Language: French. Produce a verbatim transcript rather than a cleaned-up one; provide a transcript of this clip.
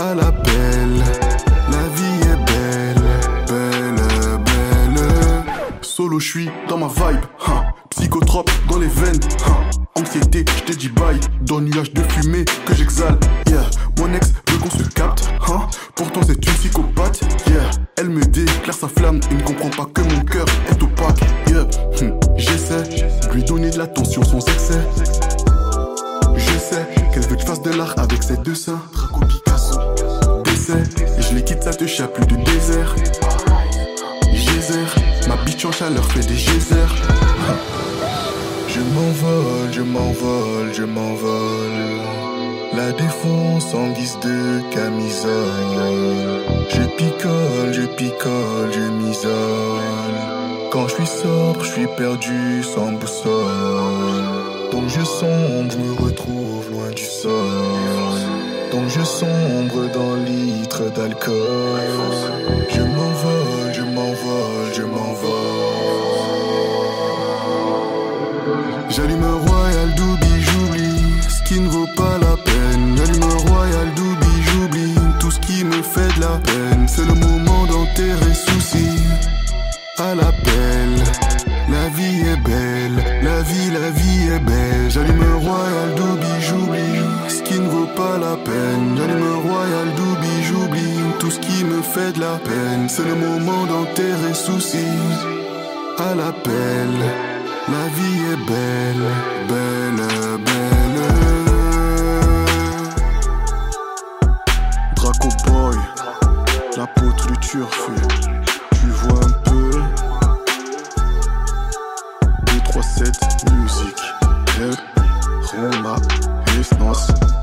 à l'appel. La vie est belle, belle, belle. Solo, je suis dans ma vibe, hein. Psychotrope dans les veines, hein. Anxiété, je te dis bye. Dans nuage de fumée que j'exhale, yeah. Mon ex veut qu'on se capte, hein. Pourtant c'est une psychopathe, yeah. Elle me déclare sa flamme, il ne comprend pas que mon cœur est opaque, yeah. Hum, J'essaie de lui donner de l'attention sans excès. Je sais qu'elle veut que je fasse de l'art avec ses deux seins. Draco Picasso, décès, et je les quitte, ça te chia plus de désert. Geyser, ma bitch en chaleur fait des geysers. Je m'envole, je m'envole, je m'envole. La défonce en guise de camisole. Je picole, je picole, je m'isole. Quand je suis sobre, je suis perdu sans boussole. Donc je sombre, je me retrouve loin du sol. Donc je sombre dans litres d'alcool. Je m'envole, je m'envole, je m'envole. J'allume un Royal Doobie, j'oublie ce qui ne vaut pas la peine. J'allume un Royal Doobie, j'oublie tout ce qui me fait de la peine. C'est le moment d'enterrer soucis à l'appel. La vie est belle, la vie, la vie est belle. J'allume un Royal Doobie, j'oublie ce qui ne vaut pas la peine. J'allume un Royal Doobie, j'oublie tout ce qui me fait de la peine. C'est le moment d'enterrer soucis à l'appel. La vie est belle, belle, belle. Draco Boy, la pote du turf, tu vois un peu. deux trois sept musique, rap, Roma, Esnos.